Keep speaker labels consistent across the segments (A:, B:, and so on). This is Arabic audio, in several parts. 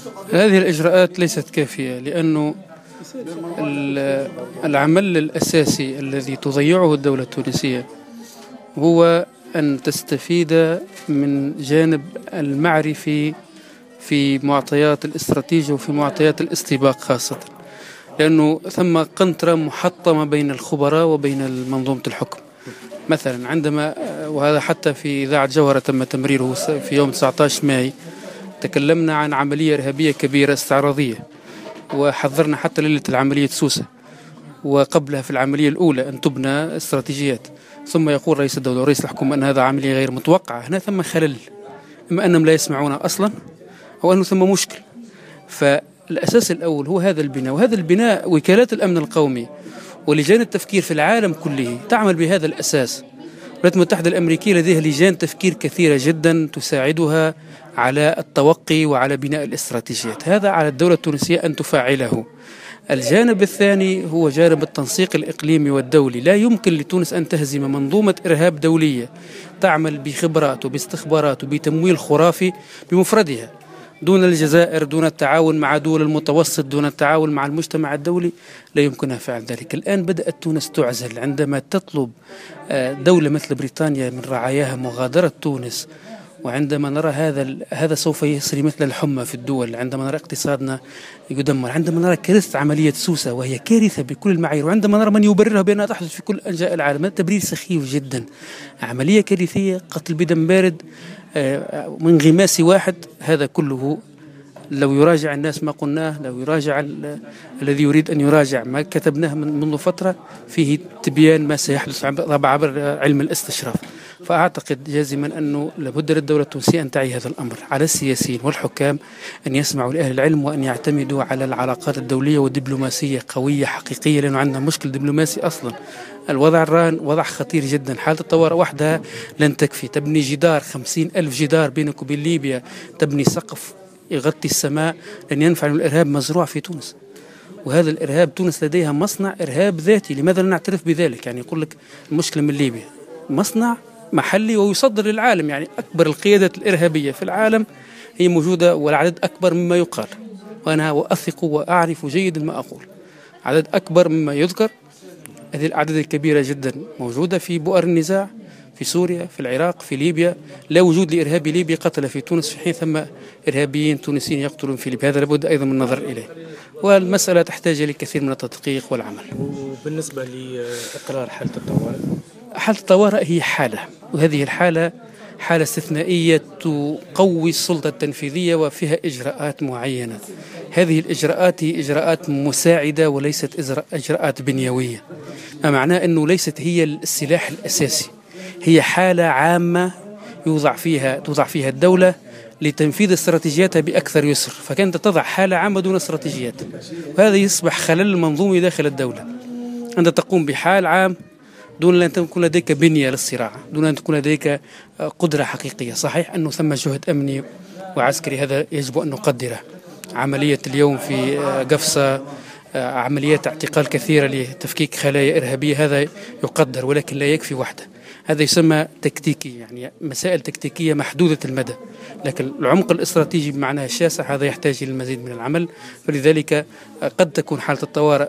A: هذه الإجراءات ليست كافية، لأنه العمل الأساسي الذي تضيعه الدولة التونسية هو أن تستفيد من جانب المعرفي في معطيات الاستراتيجية وفي معطيات الاستباق خاصة، لأنه ثم قنطرة محطمة بين الخبراء وبين منظومة الحكم. مثلا عندما، وهذا حتى في إذاعة جوهرة تم تمريره في يوم 19 ماي، تكلمنا عن عملية إرهابية كبيرة استعراضية، وحذرنا حتى ليلة العملية سوسة وقبلها في العملية الأولى أن تبنى استراتيجيات، ثم يقول رئيس الدولة ورئيس الحكومة أن هذا عملية غير متوقعة. هنا ثم خلل، إما أنهم لا يسمعون أصلا أو أنه ثم مشكل. فالأساس الأول هو هذا البناء، وهذا البناء وكالات الأمن القومي ولجان التفكير في العالم كله تعمل بهذا الأساس. الولايات المتحدة الأمريكية لديها لجان تفكير كثيرة جدا تساعدها على التوقي وعلى بناء الاستراتيجيات. هذا على الدولة التونسية أن تفعله. الجانب الثاني هو جانب التنسيق الإقليمي والدولي. لا يمكن لتونس أن تهزم منظومة إرهاب دولية تعمل بخبرات وباستخبارات وبتمويل خرافي بمفردها دون الجزائر، دون التعاون مع دول المتوسط، دون التعاون مع المجتمع الدولي. لا يمكنها فعل ذلك. الآن بدأت تونس تعزل عندما تطلب دولة مثل بريطانيا من رعاياها مغادرة تونس، وعندما نرى هذا سوف يسري مثل الحمى في الدول، عندما نرى اقتصادنا يدمر، عندما نرى كارثة عملية سوسة وهي كارثة بكل المعايير، وعندما نرى من يبررها بأنها تحدث في كل أنحاء العالم، هذا تبرير سخيف جدا. عملية كارثية، قتل بدم بارد من انغماس واحد. هذا كله لو يراجع الناس ما قلناه، لو يراجع الذي يريد أن يراجع ما كتبناه منذ فترة، فيه تبيان ما سيحدث عبر علم الاستشراف. فأعتقد جازما أنه لابد للدولة التونسية أن تعي هذا الأمر، على السياسيين والحكام أن يسمعوا لأهل العلم وأن يعتمدوا على العلاقات الدولية والدبلوماسية قوية حقيقية، لأنه عندنا مشكل دبلوماسي أصلا. الوضع الآن وضع خطير جدا. حالة الطوارئ وحدها لن تكفي. تبني جدار 50,000 جدار بينك وبين ليبيا، تبني سقف يغطي السماء، لن ينفع الإرهاب مزروع في تونس. وهذا الإرهاب تونس لديها مصنع إرهاب ذاتي. لماذا لا نعترف بذلك؟ يعني يقول لك المشكلة من ليبيا، مصنع محلي ويصدر للعالم. يعني أكبر القيادات الإرهابية في العالم هي موجودة، والعدد أكبر مما يقال، وأنا أثق وأعرف جيدا ما أقول. عدد أكبر مما يذكر. هذه الأعداد الكبيرة جدا موجودة في بؤر النزاع، في سوريا، في العراق، في ليبيا. لا وجود لإرهابي ليبي قتل في تونس، في حين ثم إرهابيين تونسيين يقتلون في ليبيا. هذا لابد أيضا من النظر إليه، والمسألة تحتاج لكثير من التدقيق والعمل.
B: وبالنسبة لإقرار حالة الطوارئ،
A: حالة الطوارئ هي حالة، وهذه الحالة حالة استثنائية تقوي السلطة التنفيذية وفيها إجراءات معينة. هذه الإجراءات هي إجراءات مساعدة وليست إجراءات بنيوية، ما معناه أنه ليست هي السلاح الأساسي. هي حالة عامة توضع فيها الدولة لتنفيذ استراتيجياتها بأكثر يسر. فكانت تضع حالة عامة دون استراتيجيات، وهذا يصبح خلل منظومي داخل الدولة. أنت تقوم بحال عام دون أن تكون لديك بنية للصراع، دون أن تكون لديك قدرة حقيقية. صحيح أنه ثم جهد أمني وعسكري، هذا يجب أن نقدره. عملية اليوم في قفصة، عمليات اعتقال كثيرة لتفكيك خلايا إرهابية، هذا يقدر، ولكن لا يكفي وحده. هذا يسمى تكتيكي، يعني مسائل تكتيكية محدودة المدى، لكن العمق الاستراتيجي بمعناه الشاسع هذا يحتاج إلى المزيد من العمل. فلذلك قد تكون حالة الطوارئ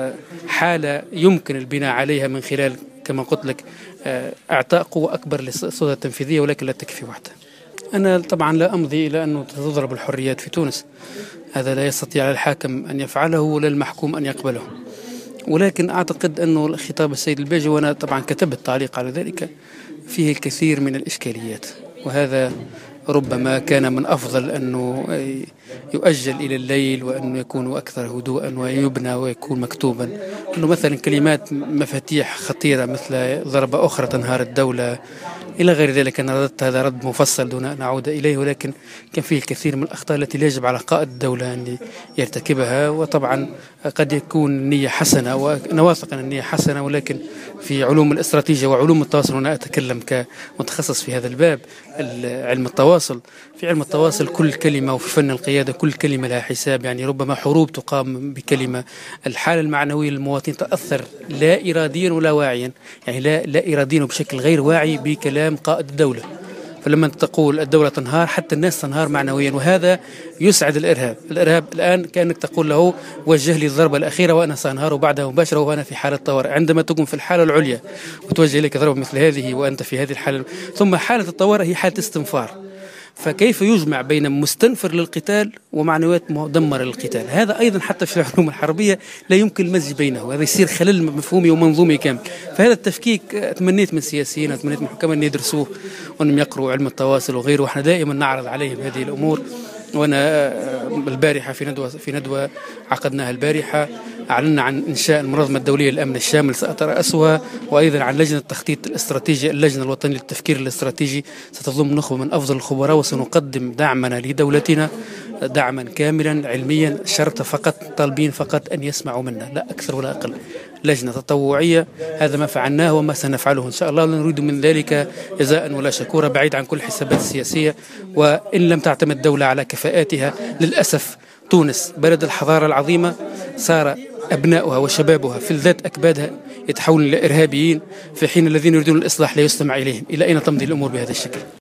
A: حالة يمكن البناء عليها من خلال كما قلت لك إعطاء قوة أكبر للسلطة التنفيذية، ولكن لا تكفي وحدها. أنا طبعا لا أمضي إلى أنه تضرب الحريات في تونس، هذا لا يستطيع الحاكم أن يفعله ولا المحكوم أن يقبله. ولكن أعتقد أنه خطاب السيد الباجي، وأنا طبعا كتبت تعليق على ذلك، فيه الكثير من الإشكاليات، وهذا ربما كان من أفضل أنه يؤجل إلى الليل، وأنه يكون أكثر هدوءا ويبنى ويكون مكتوبا. أنه مثلا كلمات مفاتيح خطيرة مثل ضربة أخرى تنهار الدولة إلى غير ذلك، أنا رددت هذا رد مفصل دون أن أعود إليه، ولكن كان فيه الكثير من الأخطاء التي لا يجب على قائد الدولة أن يرتكبها. وطبعا قد يكون النية حسنة، وأنا واثق أن النية حسنة، ولكن في علوم الاستراتيجية وعلوم التواصل، وأنا أتكلم كمتخصص في هذا الباب، علم التواصل. في علم التواصل كل كلمة، وفي فن القيادة كل كلمة لها حساب. يعني ربما حروب تقام بكلمة. الحالة المعنوية للمواطنين تأثر لا إراديا ولا واعيا، يعني لا إراديا وبشكل غير واعي بكلام قائد الدولة. فلما تقول الدولة تنهار حتى الناس تنهار معنويا، وهذا يسعد الإرهاب الآن كأنك تقول له وجه لي الضربة الأخيرة وأنا سأنهار بعدها مباشرة وأنا في حالة طوارئ. عندما تكون في الحالة العليا وتوجه إليك ضربة مثل هذه وأنت في هذه الحالة، ثم حالة الطوارئ هي حالة استنفار، فكيف يجمع بين مستنفر للقتال ومعنويات مدمرة للقتال؟ هذا أيضا حتى في العلوم الحربية لا يمكن المزج بينه، هذا يصير خلل مفهومي ومنظومي كامل. فهذا التفكيك أتمنيت من السياسيين، أتمنيت من الحكام أن يدرسوه وأنهم يقروا علم التواصل وغيره، وإحنا دائما نعرض عليهم هذه الأمور. وأنا البارحة في ندوة عقدناها البارحة أعلنا عن إنشاء المنظمة الدولية للأمن الشامل سأترأسها، وأيضا عن لجنة التخطيط الاستراتيجي، اللجنة الوطنية للتفكير الاستراتيجي ستضم نخبة من أفضل الخبراء، وسنقدم دعمنا لدولتنا دعما كاملا علميا، شرط فقط طالبين فقط أن يسمعوا منا، لا أكثر ولا أقل. لجنة تطوعية، هذا ما فعلناه وما سنفعله إن شاء الله، لا نريد من ذلك جزاء ولا شكورا، بعيد عن كل الحسابات السياسية. وإن لم تعتمد الدولة على كفاءاتها، للأسف تونس بلد الحضارة العظيمة صار أبناؤها وشبابها في الذات أكبادها يتحولون إلى إرهابيين، في حين الذين يريدون الإصلاح لا يستمع إليهم. إلى أين تمضي الأمور بهذا الشكل؟